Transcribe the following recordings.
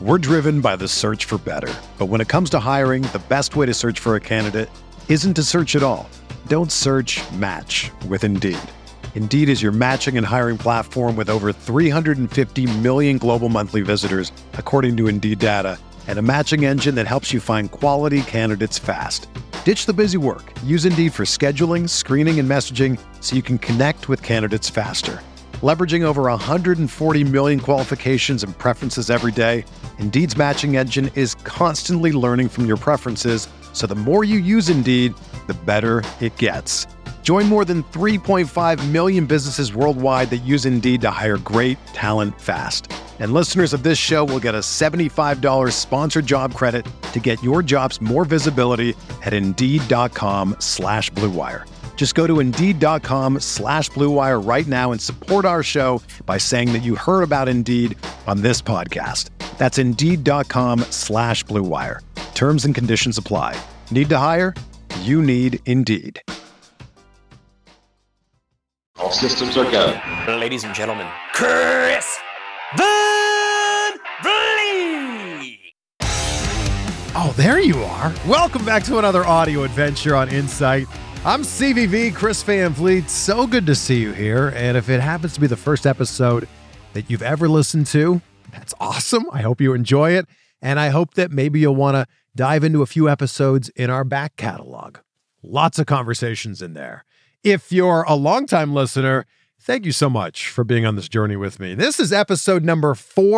We're driven by the search for better. But when it comes to hiring, the best way to search for a candidate isn't to search at all. Don't search, match with Indeed. Indeed is your matching and hiring platform with over 350 million global monthly visitors, according to Indeed data, and a matching engine that helps you find quality candidates fast. Ditch the busy work. Use Indeed for scheduling, screening, and messaging so you can connect with candidates faster. Leveraging over 140 million qualifications and preferences every day, Indeed's matching engine is constantly learning from your preferences, so the more you use Indeed, the better it gets. Join more than 3.5 million businesses worldwide that use Indeed to hire great talent fast. And listeners of this show will get a $75 sponsored job credit to get your jobs more visibility at Indeed.com/Blue Wire. Just go to Indeed.com/Blue Wire right now and support our show by saying that you heard about Indeed on this podcast. That's Indeed.com/Blue Wire. Terms and conditions apply. Need to hire? You need Indeed. All systems are go. Ladies and gentlemen, Chris Van Vliet! Oh, there you are. Welcome back to another audio adventure on Insight. I'm CVV, Chris Van Vliet. So good to see you here. And if it happens to be the first episode that you've ever listened to, that's awesome. I hope you enjoy it. And I hope that maybe you'll want to dive into a few episodes in our back catalog. Lots of conversations in there. If you're a longtime listener, thank you so much for being on this journey with me. This is episode number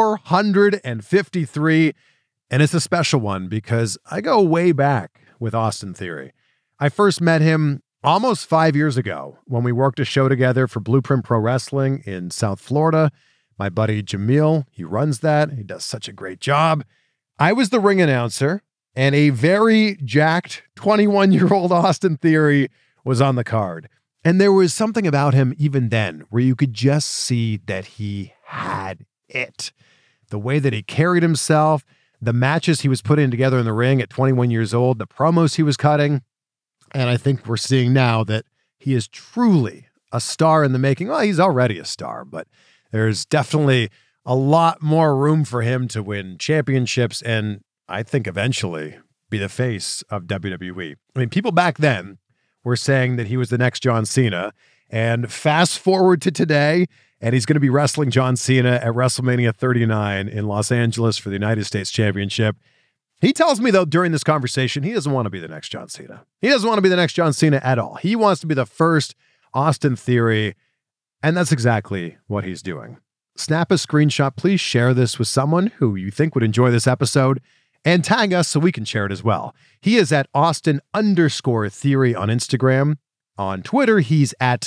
453, and it's a special one because I go way back with Austin Theory. I first met him almost 5 years ago when we worked a show together for Blueprint Pro Wrestling in South Florida. My buddy Jamil, he runs that. He does such a great job. I was the ring announcer, and a very jacked 21-year-old Austin Theory was on the card. And there was something about him even then where you could just see that he had it. The way that he carried himself, the matches he was putting together in the ring at 21 years old, the promos he was cutting. And I think we're seeing now that he is truly a star in the making. Well, he's already a star, but there's definitely a lot more room for him to win championships and I think eventually be the face of WWE. I mean, people back then were saying that he was the next John Cena, and fast forward to today, and he's going to be wrestling John Cena at WrestleMania 39 in Los Angeles for the United States Championship. He tells me, though, during this conversation, he doesn't want to be the next John Cena. He doesn't want to be the next John Cena at all. He wants to be the first Austin Theory, and that's exactly what he's doing. Snap a screenshot. Please share this with someone who you think would enjoy this episode, and tag us so we can share it as well. He is at Austin_Theory on Instagram. On Twitter, he's at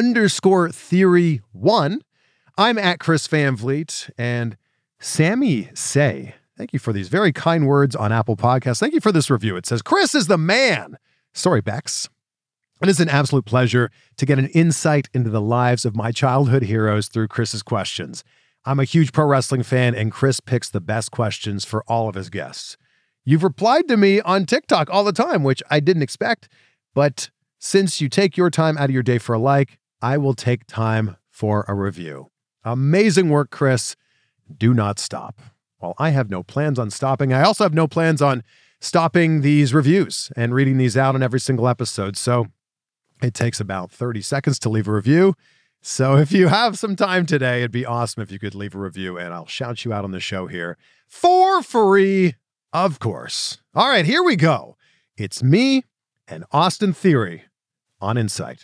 _Theory1. I'm at Chris Van Vliet. And Sammy Say, thank you for these very kind words on Apple Podcasts. Thank you for this review. It says, Chris is the man. Sorry, Bex. It is an absolute pleasure to get an insight into the lives of my childhood heroes through Chris's questions. I'm a huge pro wrestling fan, and Chris picks the best questions for all of his guests. You've replied to me on TikTok all the time, which I didn't expect, but since you take your time out of your day for a like, I will take time for a review. Amazing work, Chris. Do not stop. Well, I have no plans on stopping. I also have no plans on stopping these reviews and reading these out on every single episode, so it takes about 30 seconds to leave a review. So if you have some time today, it'd be awesome if you could leave a review and I'll shout you out on the show here for free, of course. All right, here we go. It's me and Austin Theory on Insight.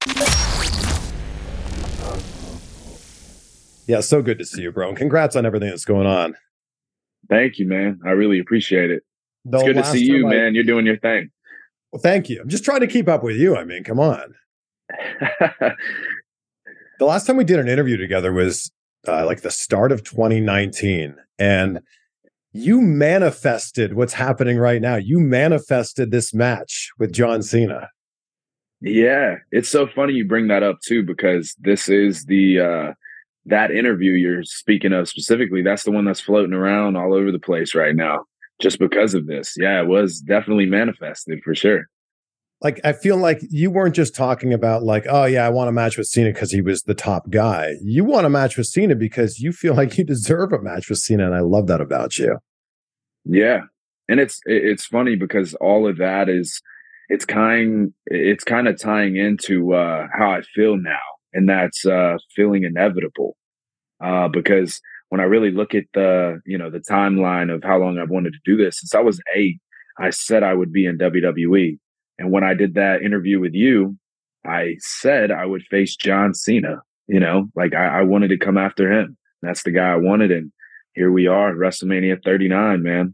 Yeah, so good to see you, bro. And congrats on everything that's going on. Thank you, man. I really appreciate it. It's good to see you, man. You're doing your thing. Well, thank you. I'm just trying to keep up with you. I mean, come on. The last time we did an interview together was like the start of 2019. And you manifested what's happening right now. You manifested this match with John Cena. Yeah, it's so funny you bring that up too, because this is the that interview you're speaking of specifically. That's the one that's floating around all over the place right now, just because of this. Yeah, it was definitely manifested for sure. Like, I feel like you weren't just talking about like, oh yeah, I want a match with Cena because he was the top guy. You want a match with Cena because you feel like you deserve a match with Cena, and I love that about you. Yeah. And it's funny because all of that is it's kind of tying into how I feel now. And that's feeling inevitable. Because when I really look at the timeline of how long I've wanted to do this, since I was 8, I said I would be in WWE. And when I did that interview with you, I said I would face John Cena. Like I wanted to come after him. That's the guy I wanted, and here we are, WrestleMania 39, man.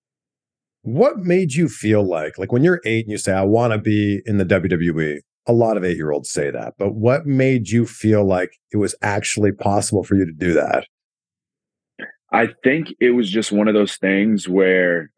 What made you feel like when you're 8 and you say, I want to be in the WWE? A lot of 8-year-olds say that, but what made you feel like it was actually possible for you to do that? I think it was just one of those things where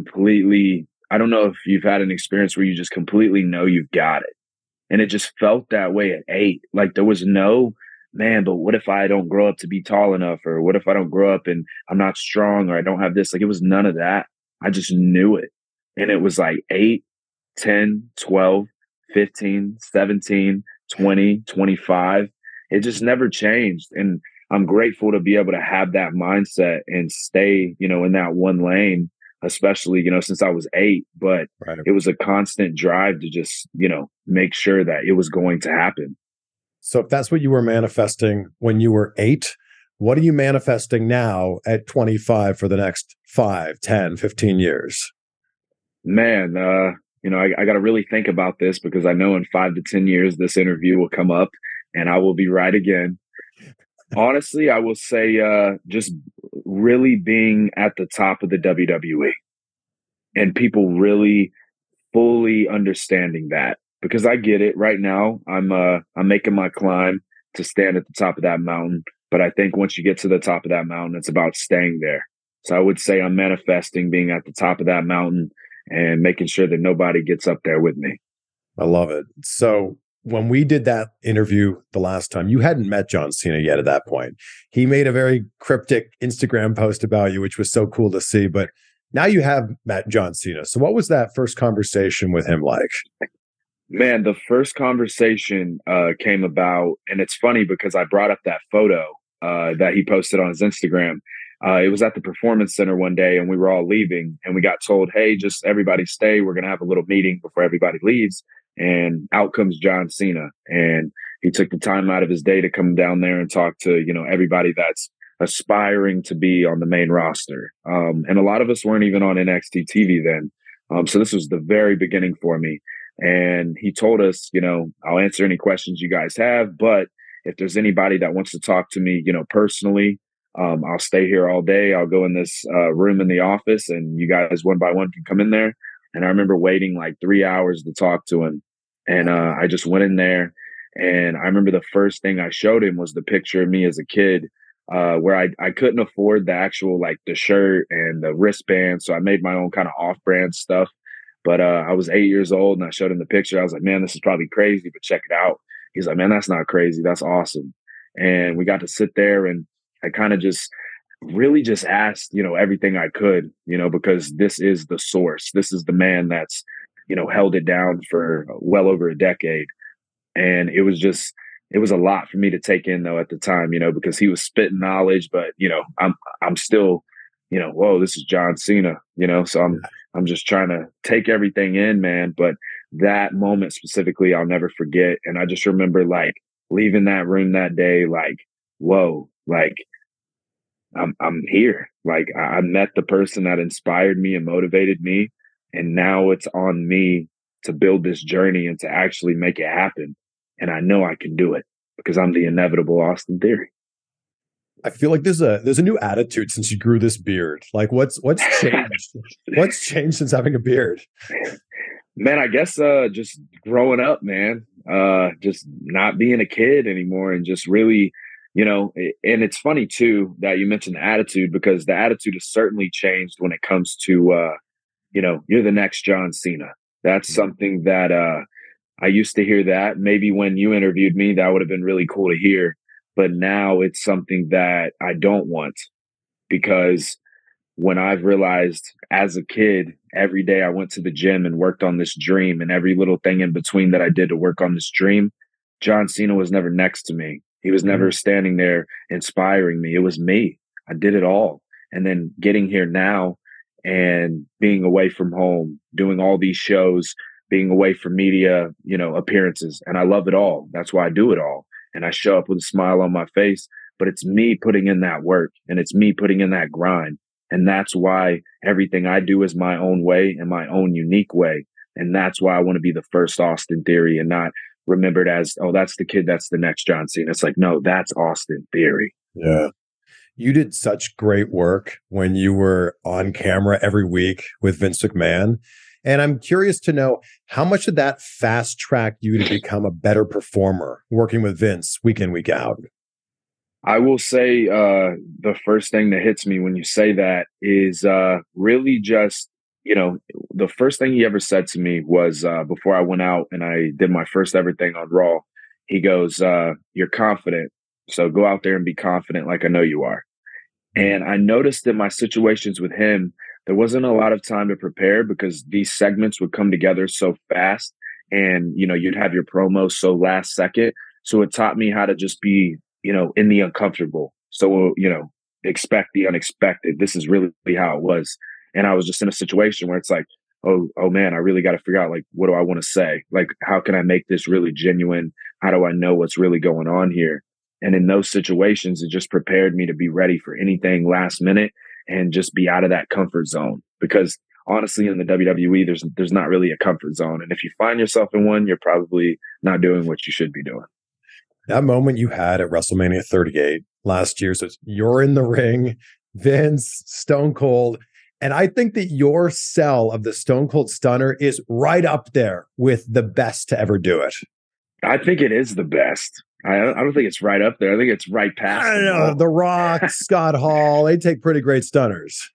I don't know if you've had an experience where you just completely know you've got it. And it just felt that way at 8. Like there was no, man, but what if I don't grow up to be tall enough? Or what if I don't grow up and I'm not strong or I don't have this? Like it was none of that. I just knew it. And it was like 8, 10, 12, 15, 17, 20, 25. It just never changed. And I'm grateful to be able to have that mindset and stay, in that one lane, especially, since I was 8. But Right. it was a constant drive to just, make sure that it was going to happen. So if that's what you were manifesting when you were 8, what are you manifesting now at 25 for the next 5, 10, 15 years? Man, I got to really think about this because I know in 5 to 10 years, this interview will come up and I will be right again. Honestly, I will say just really being at the top of the WWE and people really fully understanding that, because I get it right now. I'm making my climb to stand at the top of that mountain, but I think once you get to the top of that mountain, it's about staying there. So I would say I'm manifesting being at the top of that mountain and making sure that nobody gets up there with me. I love it. So when we did that interview the last time, you hadn't met John Cena yet at that point. He made a very cryptic Instagram post about you, which was so cool to see. But now you have met John Cena. So what was that first conversation with him like? Man, the first conversation came about, and it's funny because I brought up that photo that he posted on his Instagram. It was at the Performance Center one day, and we were all leaving, and we got told, "Hey, just everybody stay. We're gonna have a little meeting before everybody leaves." And out comes John Cena, and he took the time out of his day to come down there and talk to everybody that's aspiring to be on the main roster. And a lot of us weren't even on NXT TV then, so this was the very beginning for me. And he told us, I'll answer any questions you guys have, but if there's anybody that wants to talk to me, personally, I'll stay here all day. I'll go in this room in the office and you guys one by one can come in there. And I remember waiting like 3 hours to talk to him. And I just went in there, and I remember the first thing I showed him was the picture of me as a kid, where I couldn't afford the actual, like the shirt and the wristband. So I made my own kind of off-brand stuff. But I was 8 years old and I showed him the picture. I was like, man, this is probably crazy, but check it out. He's like, man, that's not crazy. That's awesome. And we got to sit there, and I kind of just really just asked, everything I could, because this is the source. This is the man that's, held it down for well over a decade. And it was a lot for me to take in though at the time, because he was spitting knowledge, but I'm still, whoa, this is John Cena, so I'm just trying to take everything in, man. But that moment specifically, I'll never forget. And I just remember like leaving that room that day, like, whoa, like I'm here. Like I met the person that inspired me and motivated me. And now it's on me to build this journey and to actually make it happen. And I know I can do it because I'm the inevitable Austin Theory. I feel like there's a new attitude since you grew this beard. Like what's changed? What's changed since having a beard? Man, I guess just growing up, man. Just not being a kid anymore and just really, and it's funny too that you mentioned the attitude, because the attitude has certainly changed when it comes to you're the next John Cena. That's something that I used to hear that. Maybe when you interviewed me, that would have been really cool to hear. But now it's something that I don't want, because when I've realized as a kid, every day I went to the gym and worked on this dream, and every little thing in between that I did to work on this dream, John Cena was never next to me. He was never standing there inspiring me. It was me. I did it all. And then getting here now and being away from home, doing all these shows, being away from media, appearances. And I love it all. That's why I do it all. And I show up with a smile on my face, but it's me putting in that work and it's me putting in that grind. And that's why everything I do is my own way and my own unique way. And that's why I want to be the first Austin Theory and not remembered as, oh, that's the kid, that's the next John Cena. It's like, no, that's Austin Theory. Yeah. You did such great work when you were on camera every week with Vince McMahon. And I'm curious to know, how much did that fast track you to become a better performer working with Vince week in, week out? I will say the first thing that hits me when you say that is really just, the first thing he ever said to me was before I went out and I did my first ever thing on Raw. He goes, you're confident. So go out there and be confident like I know you are. And I noticed in my situations with him, there wasn't a lot of time to prepare because these segments would come together so fast and, you'd have your promo so last second. So it taught me how to just be, in the uncomfortable. So, expect the unexpected. This is really how it was. And I was just in a situation where it's like, oh man, I really got to figure out, like, what do I want to say? Like, how can I make this really genuine? How do I know what's really going on here? And in those situations, it just prepared me to be ready for anything last minute and just be out of that comfort zone. Because honestly, in the WWE, there's not really a comfort zone. And if you find yourself in one, you're probably not doing what you should be doing. That moment you had at WrestleMania 38 last year, so you're in the ring, Vince, Stone Cold, and I think that your sell of the Stone Cold Stunner is right up there with the best to ever do it. I think it is the best. I don't think it's right up there. I think it's right past. I don't know. The Rock, Scott Hall, they take pretty great stunners.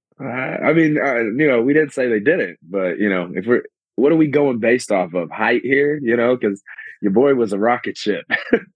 We didn't say they didn't, but what are we going based off of? Height here, because your boy was a rocket ship.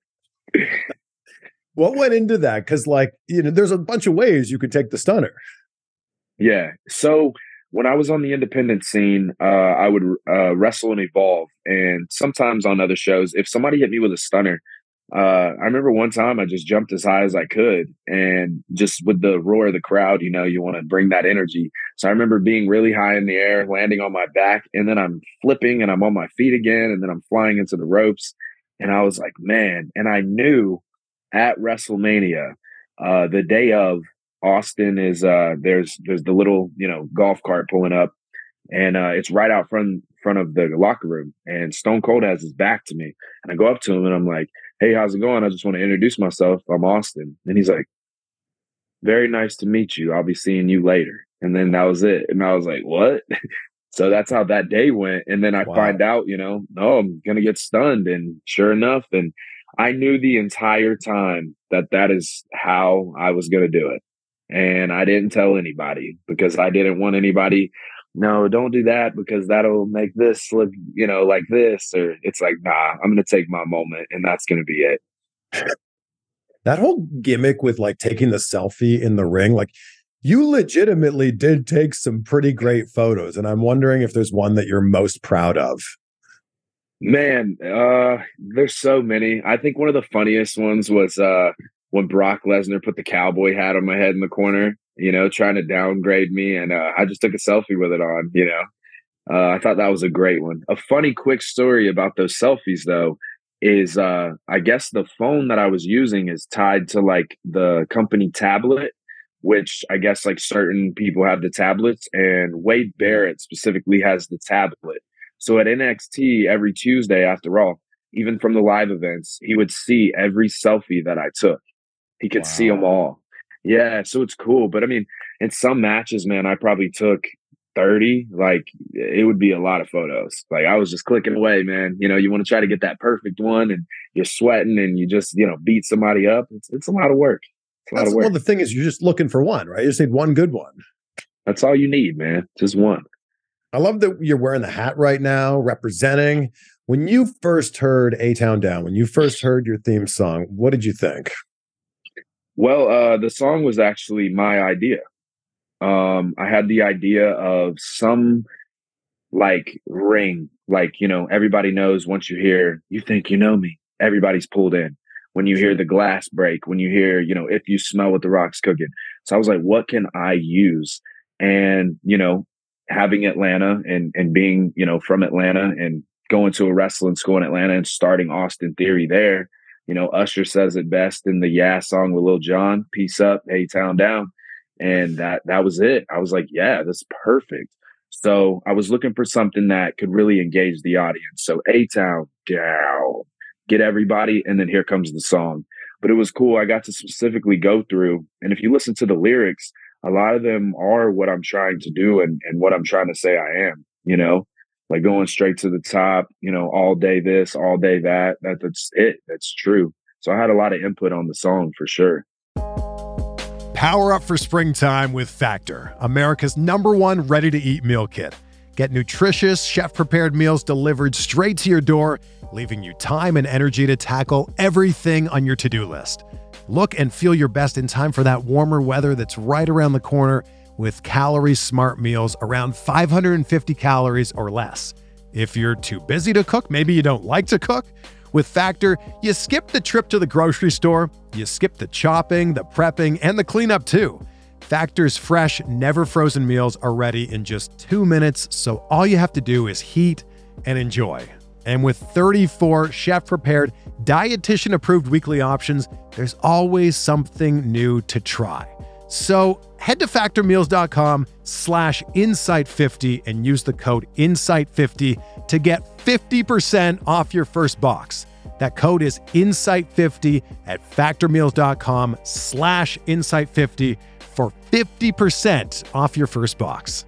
What went into that? Because there's a bunch of ways you could take the stunner. Yeah. So when I was on the independent scene, I would wrestle and Evolve. And sometimes on other shows, if somebody hit me with a stunner, I remember one time I just jumped as high as I could. And just with the roar of the crowd, you want to bring that energy. So I remember being really high in the air, landing on my back, and then I'm flipping and I'm on my feet again. And then I'm flying into the ropes. And I was like, man. And I knew at WrestleMania, the day of, Austin is there's the little golf cart pulling up, and it's right out front of the locker room, and Stone Cold has his back to me, and I go up to him and I'm like, hey, how's it going? I just want to introduce myself. I'm Austin. And he's like, very nice to meet you. I'll be seeing you later. And then that was it. And I was like, what? So that's how that day went. And then I find out, no, I'm gonna get stunned, and sure enough, and I knew the entire time that is how I was gonna do it. And I didn't tell anybody because I didn't want anybody, no, don't do that because that'll make this look, like this. Or it's like, nah, I'm going to take my moment and that's going to be it. That whole gimmick with taking the selfie in the ring, you legitimately did take some pretty great photos. And I'm wondering if there's one that you're most proud of. Man, there's so many. I think one of the funniest ones was, when Brock Lesnar put the cowboy hat on my head in the corner, trying to downgrade me. And I just took a selfie with it on, I thought that was a great one. A funny quick story about those selfies, though, is I guess the phone that I was using is tied to the company tablet, which I guess certain people have the tablets, and Wade Barrett specifically has the tablet. So at NXT every Tuesday after Raw, even from the live events, he would see every selfie that I took. He could see them all. Yeah, so it's cool. But I mean, in some matches, man, I probably took 30. It would be a lot of photos. I was just clicking away, man. You want to try to get that perfect one, and you're sweating, and you just, beat somebody up. It's a lot of work. It's a lot of work. Well, the thing is, you're just looking for one, right? You just need one good one. That's all you need, man. Just one. I love that you're wearing the hat right now, representing. When you first heard A-Town Down, when you first heard your theme song, what did you think? Well, the song was actually my idea. I had the idea of some like ring, like, everybody knows once you hear, you think you know me, everybody's pulled in. When you hear the glass break, when you hear, if you smell what the rock's cooking. So I was like, what can I use? And, having Atlanta and being, from Atlanta and going to a wrestling school in Atlanta and starting Austin Theory there, Usher says it best in the Yeah song with Lil Jon, peace up, A-Town down. And that was it. I was like, yeah, that's perfect. So I was looking for something that could really engage the audience. So A-Town down, get everybody, and then here comes the song. But it was cool. I got to specifically go through, and if you listen to the lyrics, a lot of them are what I'm trying to do and what I'm trying to say I am, like going straight to the top, all day this, all day that. That's it. That's true. So I had a lot of input on the song for sure. Power up for springtime with Factor, America's #1 ready-to-eat meal kit. Get nutritious, chef-prepared meals delivered straight to your door, leaving you time and energy to tackle everything on your to-do list. Look and feel your best in time for that warmer weather that's right around the corner with calorie-smart meals around 550 calories or less. If you're too busy to cook, maybe you don't like to cook, with Factor, you skip the trip to the grocery store, you skip the chopping, the prepping, and the cleanup too. Factor's fresh, never frozen meals are ready in just 2 minutes, so all you have to do is heat and enjoy. And with 34 chef-prepared, dietitian-approved weekly options, there's always something new to try. So head to factormeals.com/insight50 and use the code insight50 to get 50% off your first box. That code is insight50 at factormeals.com/insight50 for 50% off your first box.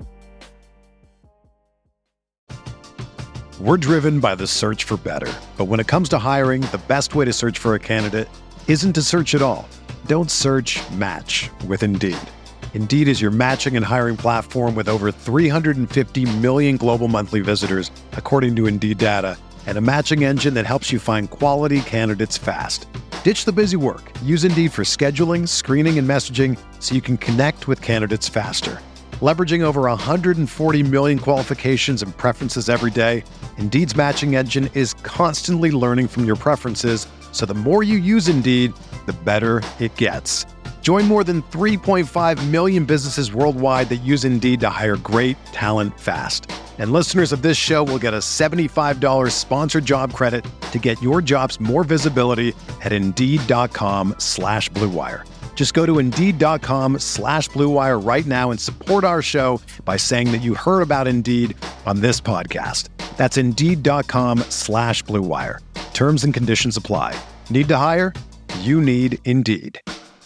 We're driven by the search for better. But when it comes to hiring, the best way to search for a candidate isn't to search at all. Don't search, match with Indeed. Indeed is your matching and hiring platform with over 350 million global monthly visitors, according to Indeed data, and a matching engine that helps you find quality candidates fast. Ditch the busy work. Use Indeed for scheduling, screening, and messaging so you can connect with candidates faster. Leveraging over 140 million qualifications and preferences every day, Indeed's matching engine is constantly learning from your preferences, so the more you use Indeed, the better it gets. Join more than 3.5 million businesses worldwide that use Indeed to hire great talent fast. And listeners of this show will get a $75 sponsored job credit to get your jobs more visibility at Indeed.com/Blue Wire. Just go to Indeed.com/Blue Wire right now and support our show by saying that you heard about Indeed on this podcast. That's Indeed.com/Blue Wire. Terms and conditions apply. Need to hire? You need Indeed.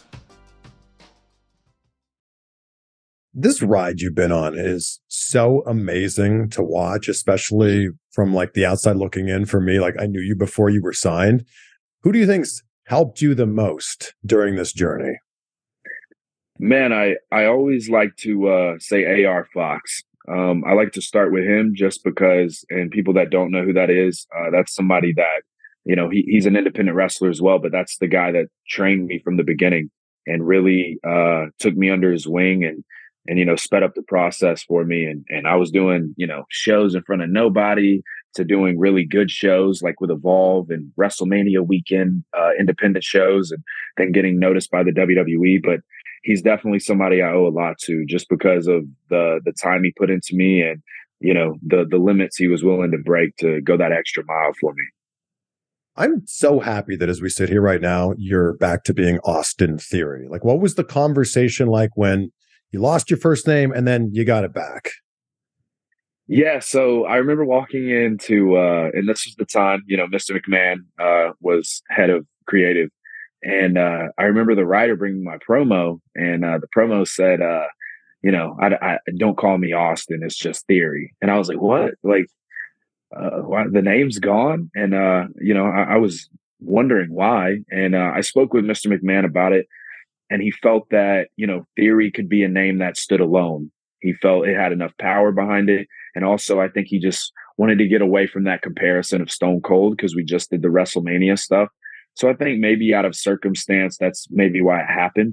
This ride you've been on is so amazing to watch, especially from like the outside looking in for me. Like I knew you before you were signed. Who do you think's helped you the most during this journey? Man, I always like to say AR Fox. I like to start with him just because, and people that don't know who that is, that's somebody that, he's an independent wrestler as well, but that's the guy that trained me from the beginning and really took me under his wing and sped up the process for me. And I was doing, shows in front of nobody to doing really good shows like with Evolve and WrestleMania weekend, independent shows, and then getting noticed by the WWE. But he's definitely somebody I owe a lot to just because of the time he put into me and, the limits he was willing to break to go that extra mile for me. I'm so happy that as we sit here right now, you're back to being Austin Theory. Like, what was the conversation like when you lost your first name and then you got it back? Yeah, so I remember walking into, and this was the time, Mr. McMahon was head of creative. And I remember the writer bringing my promo, and the promo said, I don't call me Austin, it's just Theory. And I was like, what? Like, why, the name's gone? And, I was wondering why. And I spoke with Mr. McMahon about it. And he felt that, Theory could be a name that stood alone. He felt it had enough power behind it. And also, I think he just wanted to get away from that comparison of Stone Cold because we just did the WrestleMania stuff. So I think maybe out of circumstance, that's maybe why it happened.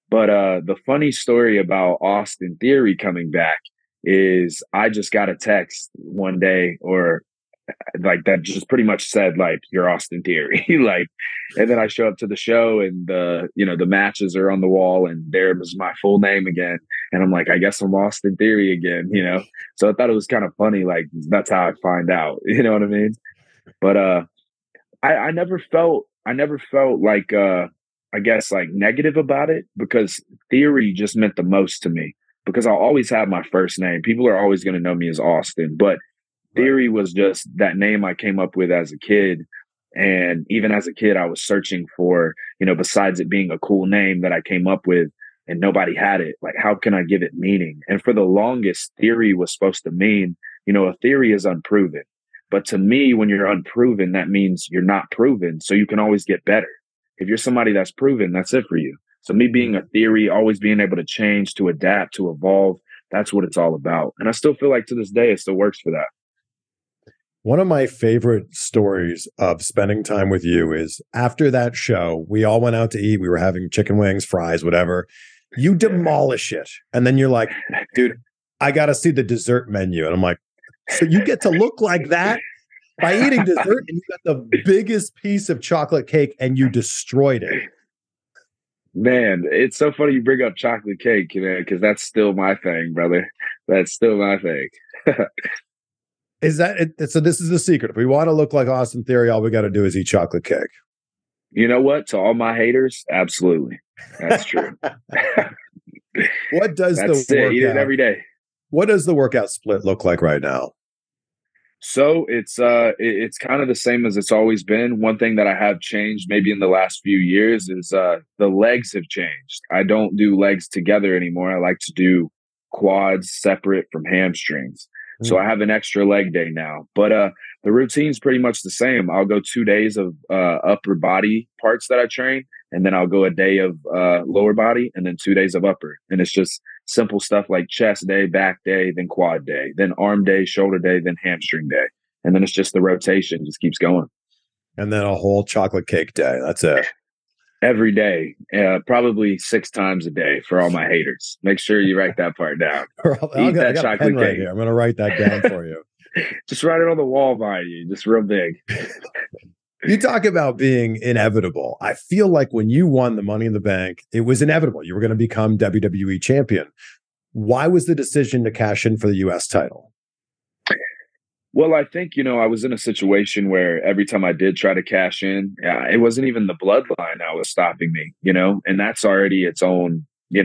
But the funny story about Austin Theory coming back is I just got a text one day, or like, that just pretty much said, like, you're Austin Theory. Like, and then I show up to the show, and the matches are on the wall, and there was my full name again. And I'm like, I guess I'm Austin Theory again. So I thought it was kind of funny. Like, that's how I find out. You know what I mean? But I never felt like I guess like negative about it, because Theory just meant the most to me, because I'll always have my first name. People are always going to know me as Austin, but Theory was just that name I came up with as a kid. And even as a kid, I was searching for, besides it being a cool name that I came up with and nobody had it, like, how can I give it meaning? And for the longest, Theory was supposed to mean, a theory is unproven. But to me, when you're unproven, that means you're not proven. So you can always get better. If you're somebody that's proven, that's it for you. So me being a theory, always being able to change, to adapt, to evolve, that's what it's all about. And I still feel like to this day, it still works for that. One of my favorite stories of spending time with you is after that show, we all went out to eat. We were having chicken wings, fries, whatever. You demolish it. And then you're like, dude, I got to see the dessert menu. And I'm like, so you get to look like that by eating dessert, and you got the biggest piece of chocolate cake and you destroyed it. Man, it's so funny you bring up chocolate cake, man, because that's still my thing, brother. That's still my thing. Is that it? So this is the secret. If we want to look like Austin Theory, all we got to do is eat chocolate cake. You know what? To all my haters, absolutely. That's true. What does That's it. Eat it every day. What does the workout split look like right now? So it's kind of the same as it's always been. One thing that I have changed maybe in the last few years is the legs have changed. I don't do legs together anymore. I like to do quads separate from hamstrings. So I have an extra leg day now. But the routine's pretty much the same. I'll go 2 days of upper body parts that I train, and then I'll go a day of lower body, and then 2 days of upper. And it's just simple stuff like chest day, back day, then quad day, then arm day, shoulder day, then hamstring day. And then it's just the rotation just keeps going. And then a whole chocolate cake day. That's it. Every day, probably 6 times a day for all my haters. Make sure you write that part down. Eat that chocolate cake. I'm going to write that down for you. Just write it on the wall by you, just real big. You talk about being inevitable. I feel like when you won the Money in the Bank, it was inevitable. You were going to become WWE champion. Why was the decision to cash in for the U.S. title? Well, I think, I was in a situation where every time I did try to cash in, it wasn't even the bloodline that was stopping me, and that's already its own,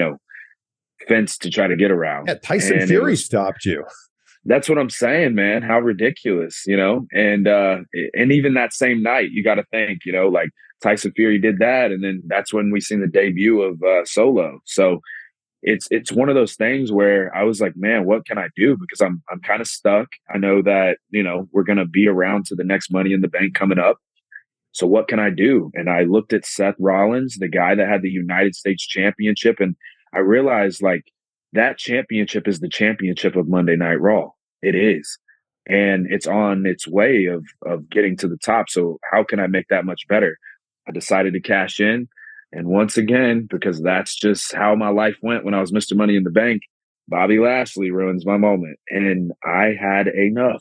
fence to try to get around. Yeah, Tyson Fury stopped you. That's what I'm saying, man. How ridiculous, and even that same night, you got to think, like Tyson Fury did that. And then that's when we seen the debut of Solo. So it's one of those things where I was like, man, what can I do? Because I'm kind of stuck. I know that, we're going to be around to the next Money in the Bank coming up. So what can I do? And I looked at Seth Rollins, the guy that had the United States Championship. And I realized, like, that championship is the championship of Monday Night Raw. It is. And it's on its way of getting to the top. So how can I make that much better? I decided to cash in. And once again, because that's just how my life went when I was Mr. Money in the Bank, Bobby Lashley ruins my moment. And I had enough.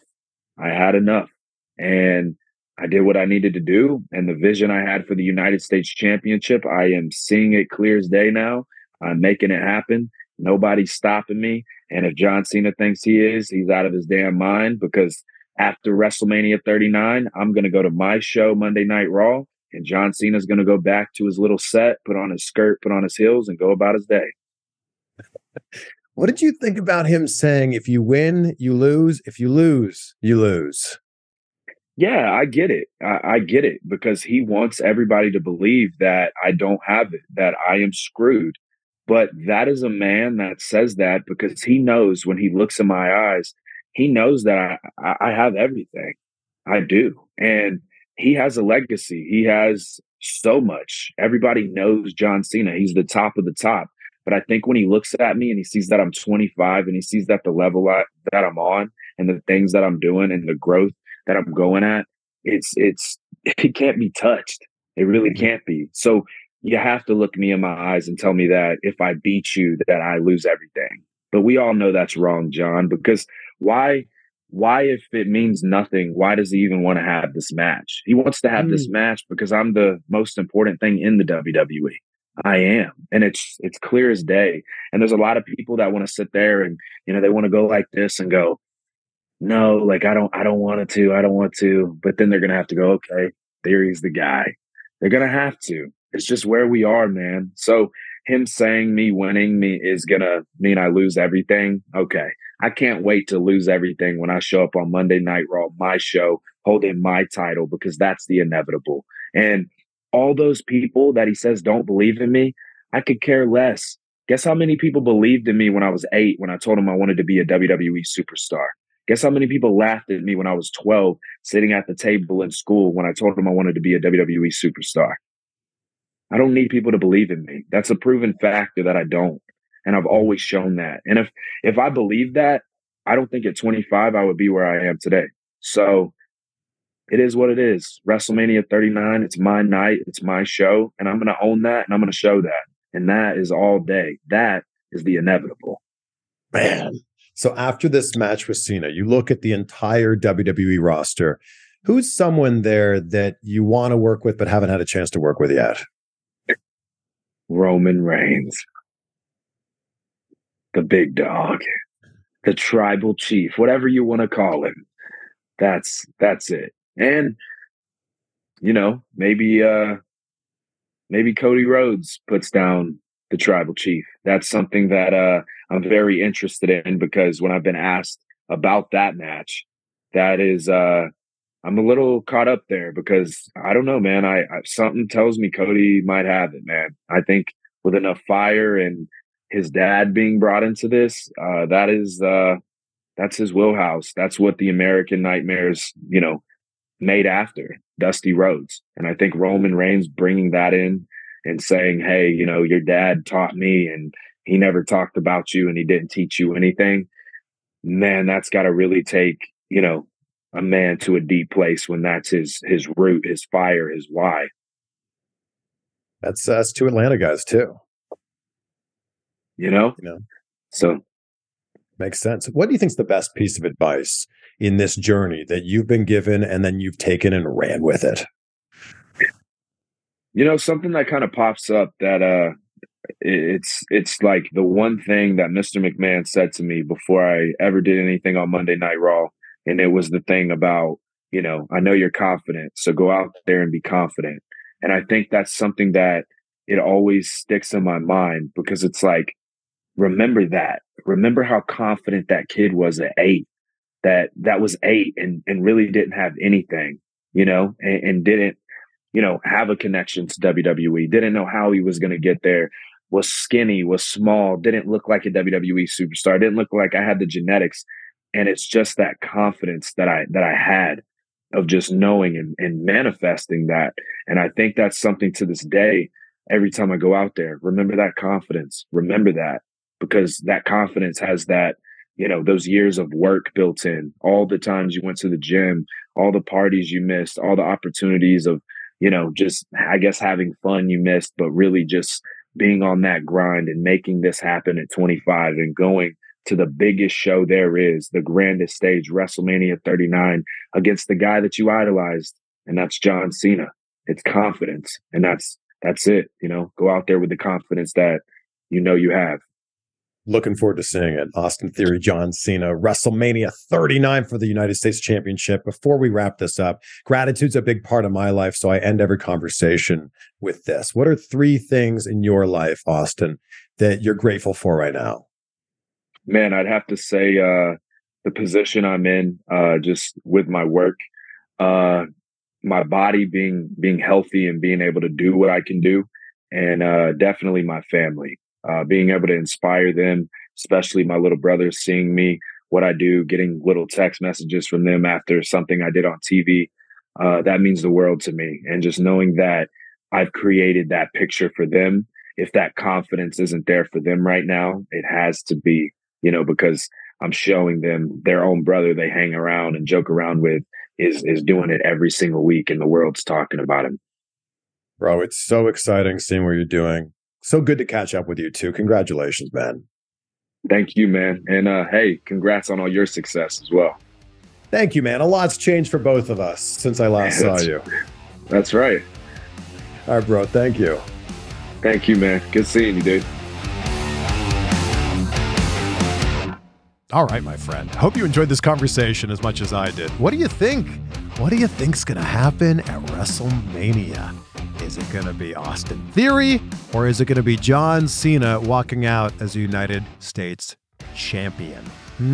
And I did what I needed to do. And the vision I had for the United States Championship, I am seeing it clear as day now. I'm making it happen. Nobody's stopping me. And if John Cena thinks he's out of his damn mind, because after WrestleMania 39, I'm going to go to my show, Monday Night Raw, and John Cena's going to go back to his little set, put on his skirt, put on his heels, and go about his day. What did you think about him saying, if you win, you lose. If you lose, you lose? Yeah, I get it. I get it, because he wants everybody to believe that I don't have it, that I am screwed. But that is a man that says that because he knows, when he looks in my eyes, he knows that I have everything. I do. And he has a legacy. He has so much. Everybody knows John Cena. He's the top of the top. But I think when he looks at me and he sees that I'm 25 and he sees that the level that I'm on and the things that I'm doing and the growth that I'm going at, it can't be touched. It really can't be. So you have to look me in my eyes and tell me that if I beat you, that I lose everything. But we all know that's wrong, John, because why if it means nothing, why does he even want to have this match? He wants to have this match because I'm the most important thing in the WWE. I am. And it's clear as day. And there's a lot of people that want to sit there and, they want to go like this and go, no, like I don't want to. But then they're gonna have to go, okay, Theory's the guy. They're gonna have to. It's just where we are, man. So him saying me winning me is gonna mean I lose everything. Okay. I can't wait to lose everything when I show up on Monday Night Raw, my show, holding my title, because that's the inevitable. And all those people that he says don't believe in me, I could care less. Guess how many people believed in me when I was 8 when I told them I wanted to be a WWE superstar? Guess how many people laughed at me when I was 12 sitting at the table in school when I told them I wanted to be a WWE superstar? I don't need people to believe in me. That's a proven factor that I don't. And I've always shown that. And if I believe that, I don't think at 25 I would be where I am today. So it is what it is. WrestleMania 39, it's my night, it's my show, and I'm going to own that and I'm going to show that. And that is all day. That is the inevitable. Man. So after this match with Cena, you look at the entire WWE roster. Who's someone there that you want to work with but haven't had a chance to work with yet? Roman Reigns. The big dog. The tribal chief. Whatever you want to call him. That's it. And, maybe Cody Rhodes puts down the tribal chief. That's something that I'm very interested in, because when I've been asked about that match, that is I'm a little caught up there, because I don't know, man. I something tells me Cody might have it, man. I think with enough fire and his dad being brought into this, that's his wheelhouse. That's what the American Nightmares, made after Dusty Rhodes. And I think Roman Reigns bringing that in and saying, hey, your dad taught me and he never talked about you and he didn't teach you anything. Man, that's got to really take, a man to a deep place when that's his root, his fire, his why. That's two Atlanta guys too. So makes sense. What do you think is the best piece of advice in this journey that you've been given and then you've taken and ran with it? Something that kind of pops up that it's like the one thing that Mr. McMahon said to me before I ever did anything on Monday Night Raw. And it was the thing about, I know you're confident, so go out there and be confident. And I think that's something that it always sticks in my mind, because it's like, remember that. Remember how confident that kid was at 8, that was 8 and really didn't have anything, and didn't, have a connection to WWE, didn't know how he was going to get there, was skinny, was small, didn't look like a WWE superstar, didn't look like I had the genetics. And it's just that confidence that I had of just knowing and manifesting that. And I think that's something to this day, every time I go out there, remember that confidence, remember that, because that confidence has that, those years of work built in, all the times you went to the gym, all the parties you missed, all the opportunities of, just, I guess, having fun you missed, but really just being on that grind and making this happen at 25 and going to the biggest show there is, the grandest stage, WrestleMania 39, against the guy that you idolized, and that's John Cena. It's confidence, and that's it. Go out there with the confidence that you have. Looking forward to seeing it. Austin Theory, John Cena, WrestleMania 39 for the United States Championship. Before we wrap this up, gratitude's a big part of my life, so I end every conversation with this. What are 3 things in your life, Austin, that you're grateful for right now? Man, I'd have to say the position I'm in, just with my work, my body being healthy and being able to do what I can do, and definitely my family, being able to inspire them, especially my little brothers, seeing me, what I do, getting little text messages from them after something I did on TV. That means the world to me. And just knowing that I've created that picture for them. If that confidence isn't there for them right now, it has to be. Because I'm showing them their own brother they hang around and joke around with is doing it every single week, and the world's talking about him. Bro, it's so exciting seeing what you're doing. So good to catch up with you too. Congratulations, man. Thank you, man. And hey, congrats on all your success as well. Thank you, man. A lot's changed for both of us since I last saw you. That's right. All right, bro. Thank you. Thank you, man. Good seeing you, dude. All right, my friend. Hope you enjoyed this conversation as much as I did. What do you think? What do you think's going to happen at WrestleMania? Is it going to be Austin Theory, or is it going to be John Cena walking out as a United States champion?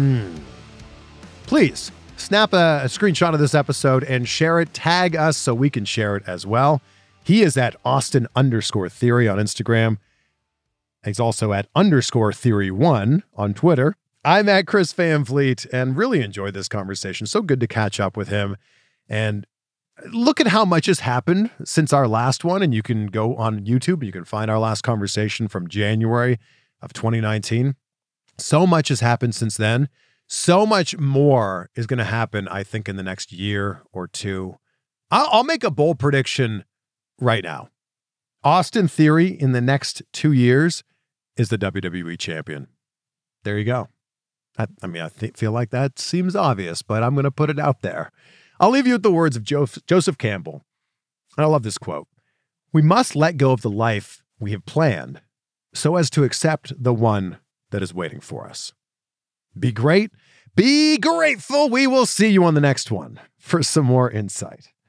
Please snap a screenshot of this episode and share it. Tag us so we can share it as well. He is at Austin_Theory on Instagram. He's also at _Theory1 on Twitter. I'm at Chris Van Vliet and really enjoyed this conversation. So good to catch up with him. And look at how much has happened since our last one. And you can go on YouTube and you can find our last conversation from January of 2019. So much has happened since then. So much more is going to happen, I think, in the next year or two. I'll make a bold prediction right now. Austin Theory in the next 2 years is the WWE champion. There you go. I feel like that seems obvious, but I'm going to put it out there. I'll leave you with the words of Joseph Campbell. And I love this quote. We must let go of the life we have planned so as to accept the one that is waiting for us. Be great. Be grateful. We will see you on the next one for some more insight.